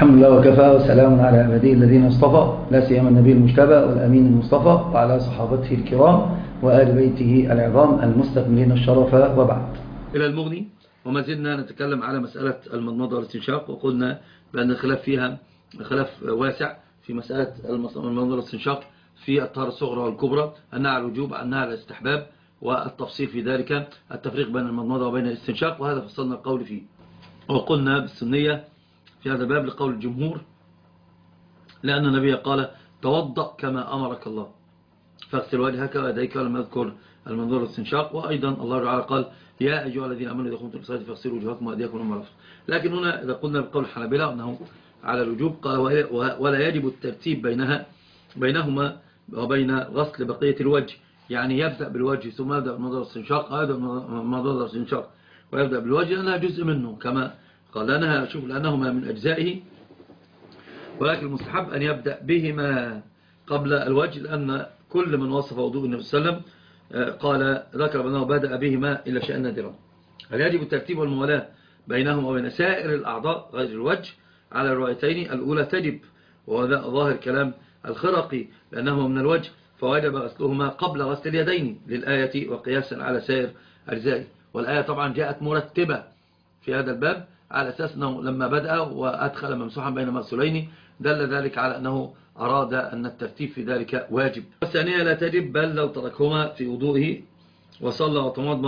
الحمد لله وكفى وسلام على عباده الذين اصطفى لا سيما النبي المجتبى والأمين المصطفى وعلى صحابته الكرام وآل بيته العظام المستكملين الشرف وبعد. إلى المغني، وما زلنا نتكلم على مسألة المضمضة والاستنشاق، وقلنا بأن الخلاف فيها خلاف واسع في مسألة المضمضة والاستنشاق في الطهارة الصغرى والكبرى، أنها على الوجوب أنها على الاستحباب، والتفصيل في ذلك التفريق بين المضمضة وبين الاستنشاق، وهذا فصلنا القول فيه. وقلنا بالسنية في هذا الباب لقول الجمهور، لأن النبي قال توضأ كما أمرك الله فاغسل وجهك ويديك، ولم يذكر المنظور والاستنشاق. وأيضا الله تعالى قال يا أيها الذين آمنوا إذا قمتم للصلاة فاغسلوا وجوهكم وأيديكم إلى المرافق. لكن هنا إذا قلنا بقول الحنابلة أنه على الوجوب، قال ولا يجب الترتيب بينهما وبين غسل بقية الوجه، يعني يبدأ بالوجه ثم يبدأ بالمنظور والاستنشاق، هذا المنظور والاستنشاق ويبدأ بالوجه لأنها جزء منه كما قال، لأنهما من أجزائه، ولكن المستحب أن يبدأ بهما قبل الوجه، لأن كل من وصف وضوء النبي صلى الله عليه وسلم قال ذكر بأنه بدأ بهما إلا شيئا نادرا. هل يجب الترتيب والموالاة بينهما وبين سائر الأعضاء غير الوجه؟ على الروايتين الأولى تجب، وهذا ظاهر كلام الخرقي، لأنهما من الوجه فوجب غسلهما قبل غسل اليدين للآية وقياسا على سائر أجزائه. والآية طبعا جاءت مرتبة في هذا الباب على أساس أنه لما بدأ وأدخل ممسوحا بين مغسولين دل ذلك على أنه أراد أن الترتيب في ذلك واجب. والثانية لا تجب، بل لو تركهما في وضوئه وصلى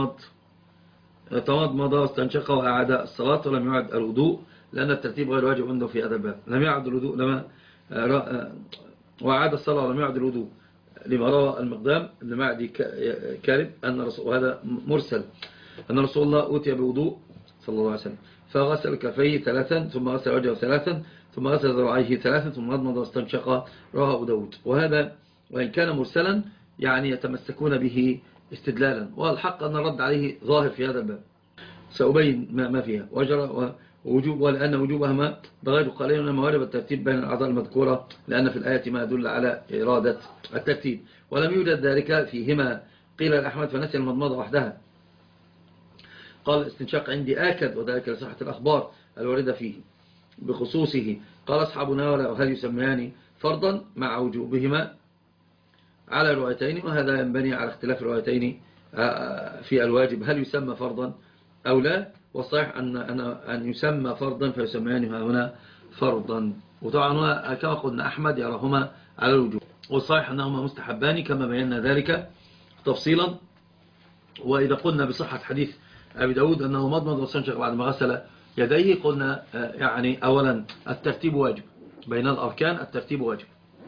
وتمضمض واستنشق وأعاد الصلاة ولم يعد الوضوء، لأن الترتيب غير واجب عنده في هذا الباب. لم يعد الوضوء وأعاد الصلاة ولم يعد الوضوء، لما روى المقدام بن معدي كارب أن وهذا مرسل أن رسول الله أوتي بوضوء صلى الله عليه وسلم فغسل كفيه ثلاثا ثم غسل وجهه ثلاثا ثم غسل ذراعيه ثلاثا ثم مضمض واستنشق، رواه أبو داود. وهذا وإن كان مرسلا يعني يتمسكون به استدلالا، والحق أن الرد عليه ظاهر في هذا الباب، سأبين ما فيها وجرى ووجوب، ولأن وجوبهما بغير قليل لما وجب الترتيب بين الأعضاء المذكورة، لأن في الآية ما يدل على إرادة الترتيب، ولم يوجد ذلك فيهما. قيل لأحمد فنسي المضمضة وحدها، قال الاستنشاق عندي آكد، وذلك لصحة الأخبار الواردة فيه بخصوصه. قال أصحابنا وهل يسميان فرضا مع وجوبهما على الروايتين، وهذا ينبني على اختلاف الروايتين في الواجب هل يسمى فرضا أو لا. والصحيح أن يسمى فرضا فيسميان هنا فرضا، وطبعا كما قلنا أحمد يراهما على الوجوب، والصحيح أنهما مستحبان كما بينا ذلك تفصيلا. وإذا قلنا بصحة حديث أبي داود أنه مضمض واستنشق بعد ما غسل يديه، قلنا يعني أولا الترتيب واجب بين الأركان، الترتيب واجب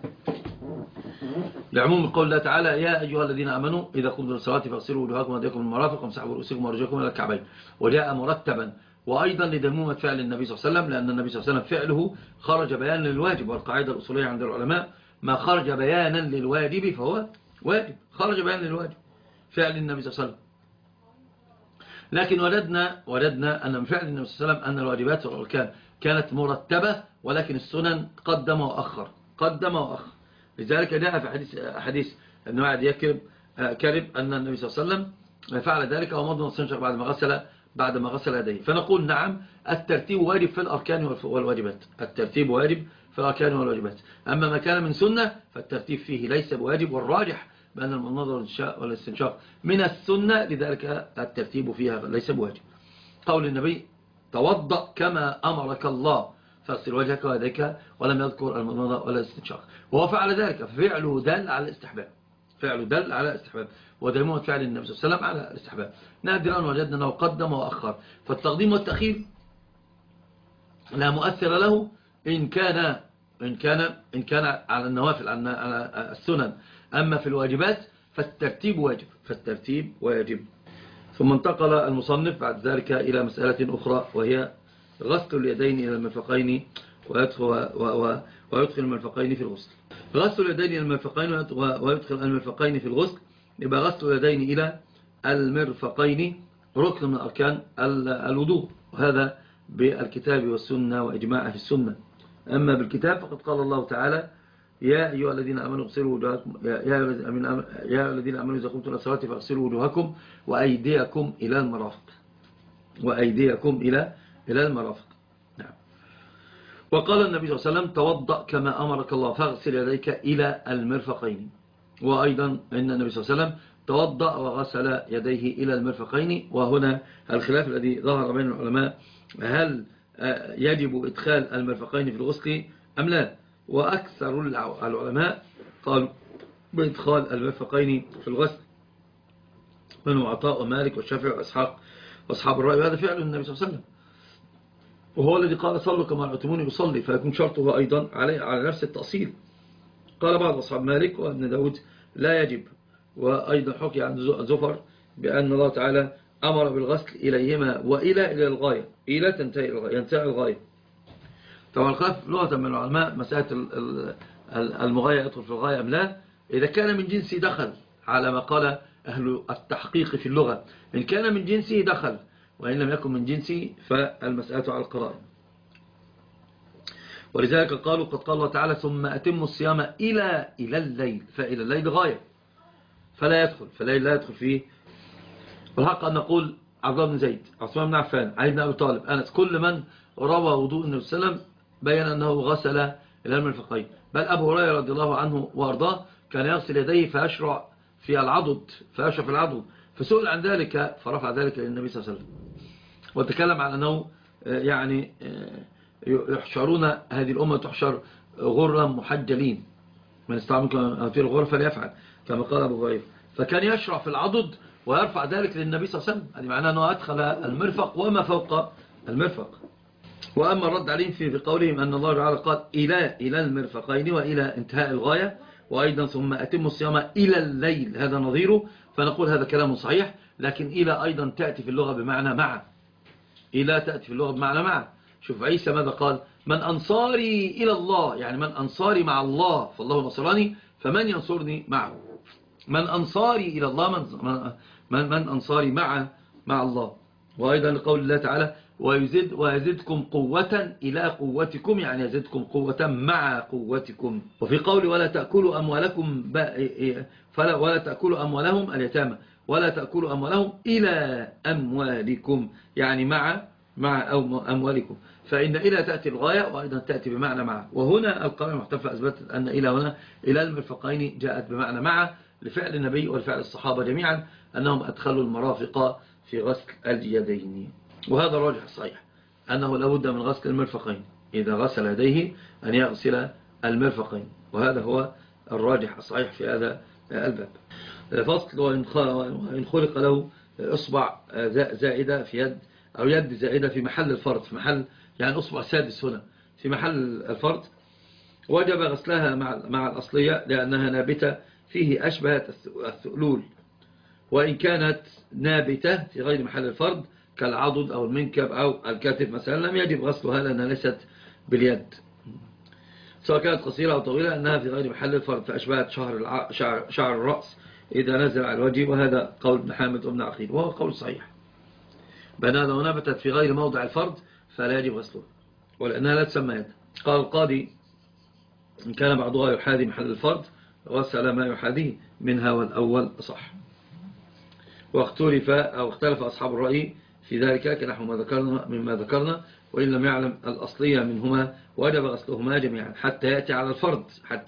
لعموم قول الله تعالى يا أيها الذين آمنوا إذا قمتم للصلاة فاغسلوا وجوهكم وأيديكم إلى المرافق وامسحوا برؤوسكم وأرجلكم إلى الكعبين، وجاء مرتبا. وأيضا لدمومة فعل النبي صلى الله عليه وسلم، لأن النبي صلى الله عليه وسلم فعله خرج بيانا للواجب، والقاعدة الأصولية عند العلماء ما خرج بيانا للواجب فهو واجب، خرج بيانا للواجب فعل النبي صلى الله عليه وسلم. لكن وجدنا أن من فعل النبي صلى الله عليه وسلم أن الواجبات والأركان كانت مرتبة، ولكن السنن قدم وأخر. لذلك جاء في حديث ابن معدي كرب أن النبي صلى الله عليه وسلم فعل ذلك ومضمض واستنشق بعد ما غسل يديه. فنقول نعم الترتيب واجب في الأركان والواجبات، الترتيب واجب في الأركان والواجبات. أما ما كان من سنة فالترتيب فيه ليس بواجب، والراجح بأن المضمضة والاستنشاق من السنة، لذلك الترتيب فيها ليس بواجب. قول النبي توضأ كما أمرك الله فاغسل وجهك ويديك، ولم يذكر المضمضة ولا الاستنشاق، وهو فعل ذلك ففعله دل على الاستحباب، وديمومة فعل النبي صلى الله عليه وسلم على الاستحباب. نادرا وجدنا أنه قدم وأخر، فالتقديم والتأخير لا مؤثر له إن كان على النوافل على السنن. أما في الواجبات فالترتيب واجب. ثم انتقل المصنف بعد ذلك إلى مسألة أخرى، وهي غسل اليدين إلى المرفقين ويدخل المرفقين في الغسل. غسل اليدين إلى المرفقين ويدخل المرفقين في الغسل، يبقى غسل اليدين إلى المرفقين ركن من أركان الوضوء، وهذا بالكتاب والسنة وإجماع في السنة. أما بالكتاب فقد قال الله تعالى يا أيها الذين آمنوا اغسلوا وجوهكم يا الذين آمنوا إذا قمتم إلى الصلاة فاغسلوا وجوهكم وأيديكم إلى المرافق، نعم. وقال النبي صلى الله عليه وسلم توضأ كما أمرك الله فاغسل يديك إلى المرفقين. وأيضا إن النبي صلى الله عليه وسلم توضأ وغسل يديه إلى المرفقين. وهنا الخلاف الذي ظهر بين العلماء هل يجب إدخال المرفقين في الغسل أم لا. وأكثر العلماء قالوا بإدخال المرفقين في الغسل، منهم عطاء ومالك والشافعي وإسحاق وأصحاب الرأي. وهذا فعل النبي صلى الله عليه وسلم، وهو الذي قال صلوا كما رأيتموني يصلي، فيكون شرطه أيضا على نفس التأصيل. قال بعض أصحاب مالك وابن داود لا يجب. وأيضا حكي عن زفر بأن الله تعالى أمر بالغسل إليهما إلى الغاية، إلى ينتهي الغاية. طبعا الخلاف لغة من العلماء مسألة المغاية يدخل في الغاية أم لا. إذا كان من جنسه دخل على ما قال أهل التحقيق في اللغة، إن كان من جنسه دخل، وإن لم يكن من جنسه فالمسألة على القرائن. ولذلك قالوا قد قال الله تعالى ثم أتموا الصيام إلى الليل، فإلى الليل غاية فلا يدخل، فالليل لا يدخل فيه. والحق أن نقول عبد الله بن زيد، عثمان بن عفان، علي بن أبي طالب، أنس، كل من روى وضوء النبي صلى الله عليه وسلم بين أنه غسل إلى المرفقين. بل أبو هريرة رضي الله عنه وأرضاه كان يغسل يديه فيشرع في العضد، فسئل عن ذلك فرفع ذلك للنبي صلى الله عليه وسلم، وتكلم عن أنه يعني يحشرون هذه الأمة تحشر غرا محجلين، من استطاع منكم أن يطيل الغرة فليفعل كما قال أبو هريرة. فكان يشرع في العضد ويرفع ذلك للنبي صلى الله عليه وسلم، يعني معناه أنه أدخل المرفق وما فوق المرفق. وأما الرد عليهم في قولهم أن الله تعالى قال إلى المرفقين وإلى انتهاء الغاية، وأيضا ثم أتم الصيام إلى الليل، هذا نظيره، فنقول هذا كلام صحيح. لكن إلى أيضا تأتي في اللغة بمعنى مع، إلى تأتي في اللغة بمعنى مع. شوف عيسى ماذا قال؟ من أنصاري إلى الله، يعني من أنصاري مع الله، فالله نصراني فمن ينصرني معه. من أنصاري إلى الله، من أنصاري مع الله. وأيضا لقول الله تعالى ويزدكم قوة إلى قوتكم، يعني يزدكم قوة مع قوتكم. وفي قول ولا تأكلوا أموالكم ولا تأكلوا أموالهم اليتامى ولا تأكلوا أموالهم إلى أموالكم، يعني مع أموالكم. فإن إلى تأتي الغاية وأيضا تأتي بمعنى مع. وهنا القرآن المحتفى أثبتت أن إلى هنا إلى المرفقين جاءت بمعنى مع، لفعل النبي والفعل الصحابة جميعا أنهم أدخلوا المرافق في غسل اليدين. وهذا الراجح الصحيح أنه لابد من غسل المرفقين، إذا غسل يديه أن يغسل المرفقين، وهذا هو الراجح الصحيح في هذا الباب. فصل وإن خلق له إصبع زائدة في يد أو يد زائدة في محل الفرد، في محل يعني أصبع سادس هنا في محل الفرد، وجب غسلها مع الأصلية لأنها نابتة فيه أشبهت الثؤلول. وإن كانت نابتة في غير محل الفرد كالعضد أو المنكب أو الكتف مثلا لم يجب غسلها لأنها ليست باليد، سواء كانت قصيرة أو طويلة، أنها في غير محل الفرد فأشبهت شعر الرأس إذا نزل على الوجه. وهذا قول ابن حامد وابن عقيل، وهو قول صحيح بأن هذا ونبتت في غير موضع الفرد فلا يجب غسلها ولأنها لا تسمى يد. قال القاضي إن كان بعضها يحاذي محل الفرد غسل ما يحاذيه منها، والأول صح. واختلف أصحاب الرأي في ذلك كنحو مما ذكرنا، وإن لم يعلم الأصلية منهما وجب غسلهما جميعا حتى يأتي على الفرد.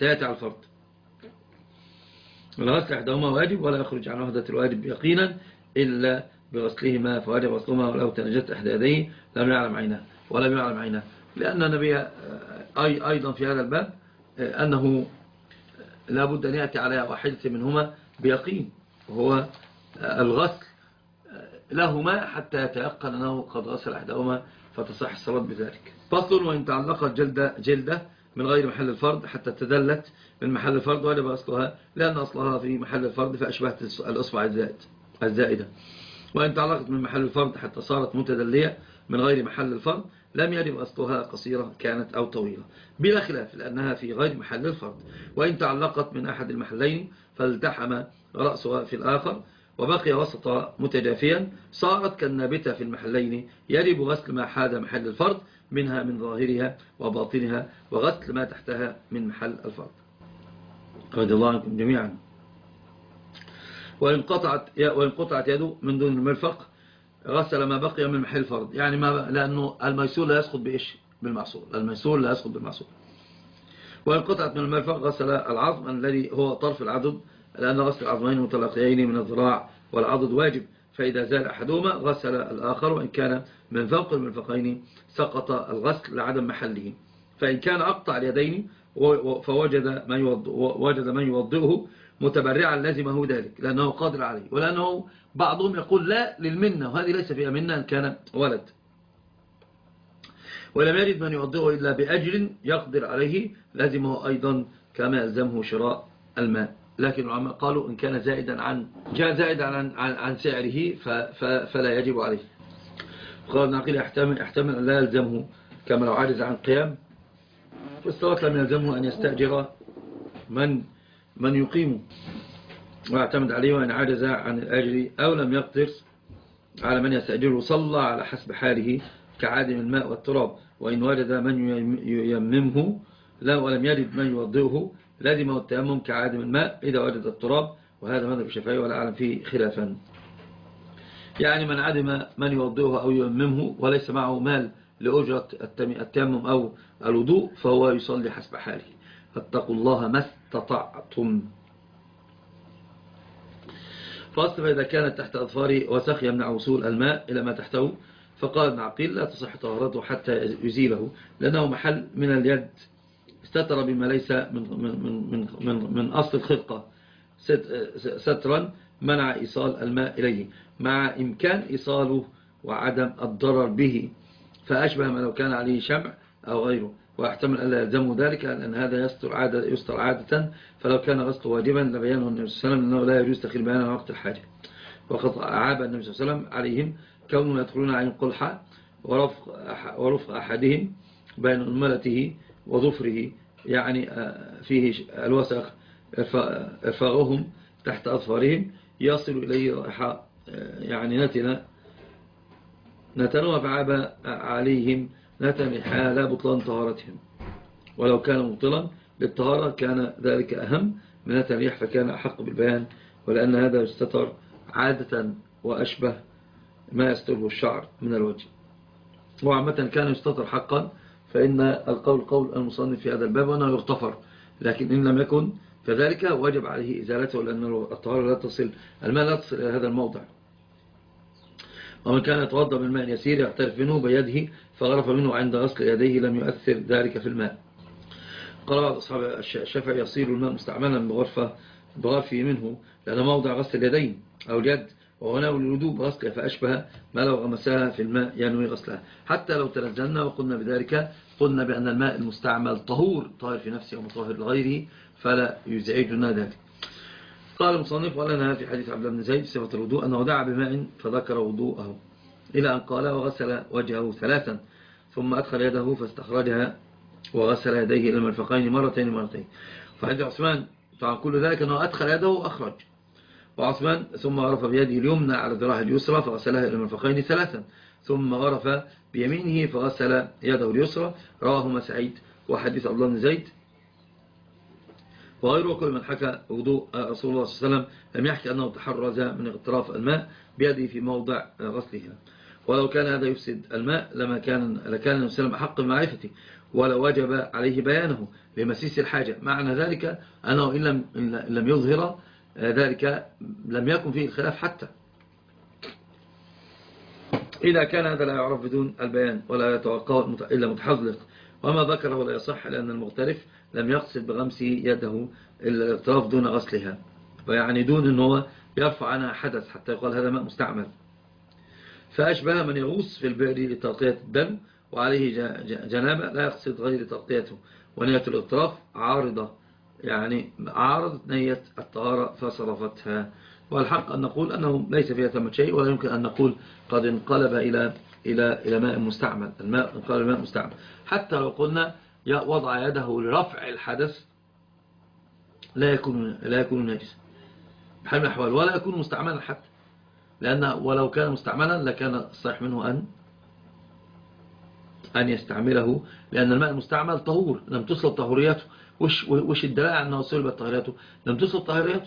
والغسل إحداهما واجب ولا يخرج عن وحدة الواجب يقينا إلا بغسلهما، فواجب غسلهما ولو تنجت إحدى يديه لم يعلم عيناه. لأن النبي أيضا في هذا الباب أنه لا بد أن يأتي على واحدة منهما بيقين، وهو الغسل لهما حتى يتيقن أنه قد غسل إحداهما فتصح الصلاة بذلك. فصل وإن تعلقت جلدة من غير محل الفرد حتى تدلت من محل الفرد وجب غسلها لأن أصلها في محل الفرد فأشبهت الأصبع الزائدة. وإن تعلقت من محل الفرد حتى صارت متدلية من غير محل الفرد لم يجب غسلها قصيرة كانت أو طويلة بلا خلاف لأنها في غير محل الفرد. وإن تعلقت من أحد المحلين فالتحم رأسها في الآخر وبقي وسط متجافيا صارت كالنابتة في المحلين يجب غسل ما حاد محل الفرد منها من ظاهرها وباطنها وغسل ما تحتها من محل الفرد. رضي الله عنكم جميعا. وإن قطعت يده من دون المرفق غسل ما بقي من محل الفرد، يعني لأنه الميسور لا يسقط بالمعصور، الميسور لا يسقط بالمعصور. وإن قطعت من المرفق غسل العظم الذي هو طرف العضد، لأن غسل العظمين متلاقيين من الذراع والعضد واجب، فإذا زال أحدهما غسل الآخر، وإن كان من فوق المرفقين سقط الغسل لعدم محله. فإن كان أقطع اليدين فوجد من يوضئه متبرعا لازمه ذلك لأنه قادر عليه، ولأنه بعضهم يقول لا للمنة، وهذه ليس فيها منة إن كان ولد. ولم يجد من يوضئه إلا بأجر يقدر عليه لازمه أيضا كما يلزمه شراء الماء. لكن العلماء قالوا إن كان زائدا عن سعره فلا يجب عليه. قال نعقل يحتمل أن لا يلزمه، كما لو عاجز عن قيام في الصلاة لم يلزمه أن يستأجر من يقيمه ويعتمد عليه، وإن عاجز عن الأجر أو لم يقدر على من يستأجره صلى على حسب حاله كعادم الماء والتراب. وإن وجد من ييممه ولم يجد من يوضئه لازمه التيمم كعادم الماء إذا وجد التراب، وهذا مذهب الشافعي ولا أعلم فيه خلافا. يعني من عدم من يوضئه أو ييممه وليس معه مال لأجرة التيمم أو الوضوء فهو يصلي حسب حاله. فاتقوا الله ما استطعتم. فأصل فإذا كانت تحت أظفار وسخ يمنع وصول الماء إلى ما تحته، فقال ابن عقيل لا تصح طهارته حتى يزيله، لأنه محل من اليد استتر بما ليس من أصل الخلقة سترا منع إيصال الماء إليه مع إمكان إيصاله وعدم الضرر به، فأشبه ما لو كان عليه شمع أو غيره. ويحتمل أن لا يلزمه ذلك لأن هذا يستر عادة، فلو كان غسله واجبا لبيانه النبي صلى الله عليه وسلم أنه لا يجوز تخيل بيانه وقت الحاجة. وقد عاب النبي صلى الله عليه وسلم عليهم كونهم يدخلون عين قلحة ورفق أحدهم بين أنملته وظفره، يعني فيه الوسخ إرفاغهم تحت أظفارهم يصل إليه رائحة يعني نتنوى، فعاب عليهم نتن حال بطلان طهارتهم. ولو كان مبطلا للطهارة كان ذلك أهم من نتن الريح فكان أحق بالبيان، ولأن هذا يستتر عادة وأشبه ما يستره الشعر من الوجه. وعامة كان يستتر حقا، فإن القول قول المصنف في هذا الباب وأنه يغتفر، لكن إن لم يكن فذلك وجب عليه إزالته، لأن الطهارة لا تصل الماء لا تصل إلى هذا الموضع. ومن كان يتوضأ بالماء يسير يعترف منه بيده فغرف منه عند غسل يديه لم يؤثر ذلك في الماء. قال بعض أصحاب الشافعي يصير الماء مستعملا بغرفه منه لأن موضع غسل اليدين أو اليد وهو ناول الوضوء بغسلها، فأشبه ما لو غمسها في الماء ينوي غسلها. حتى لو تنزلنا وقلنا بذلك قلنا بأن الماء المستعمل طاهر في نفسه ومطهر لغيره فلا يزعجنا ذلك. قال المصنف ولنا في حديث عبد الله بن زيد صفة الوضوء أنه دعا بماء فذكر وضوءه إلى أن قال وغسل وجهه 3 ثم أدخل يده فاستخرجها وغسل يديه إلى المرفقين مرتين. فحديث عثمان طبعا كل ذلك أنه أدخل يده وأخرج، وعثمان ثم غرف بيده اليمنى على ذراعه اليسرى فغسلها إلى المرفقين 3 ثم غرف بيمينه فغسل يده اليسرى. رواهما سعيد وحديث عبد الله بن زيد وغيره. كل من حكى وضوء رسول الله صلى الله عليه وسلم لم يحكي أنه تحرز من اغتراف الماء بيده في موضع غسلها، ولو كان هذا يفسد الماء لكان النبي صلى الله عليه وسلم أحق بمعرفته ولو وجب عليه بيانه لمسيس الحاجة. معنى ذلك أنه إن لم يظهر ذلك لم يكن فيه الخلاف حتى إذا كان هذا لا يعرف بدون البيان ولا يتوقع إلا متحذلق. وما ذكره لا يصح لأن المغترف لم يقصد بغمس يده الاغتراف دون غسلها، ويعني دون أنه يرفع عنها حدث حتى يقال هذا ماء مستعمل. فأشبه من يغوص في البئر لتغطية الدم وعليه جنابة لا يقصد غير تغطيته، ونية الاغتراف عارضة يعني عارضت نية الطهارة فصرفتها. والحق أن نقول أنه ليس فيها ثمة شيء، ولا يمكن أن نقول قد انقلب إلى ماء مستعمل. الماء انقلب ماء مستعمل حتى لو قلنا وضع يده لرفع الحدث لا يكون ناجسا بحال من الأحوال ولا يكون مستعملا حتى، لأن ولو كان مستعملا لكان الصحيح منه أن يستعمله، لأن الماء المستعمل طهور لم تسلب طهوريته. وش الدلاء أنه سلبت طهوريته؟ لم تسلب طهوريته،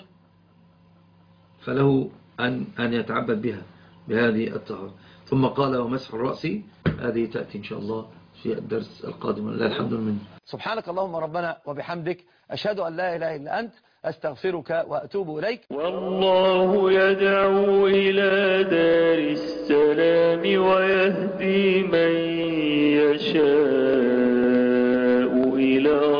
فله أن يتعبد بها بهذه الطهارة. ثم قال ومسح الرأس، هذه تأتي إن شاء الله في الدرس القادم. لا الحمد لله. سبحانك اللهم ربنا وبحمدك، أشهد أن لا إله إلا أنت، أستغفرك وأتوب إليك. والله يدعو إلى دار السلام ويهدي من يشاء إلى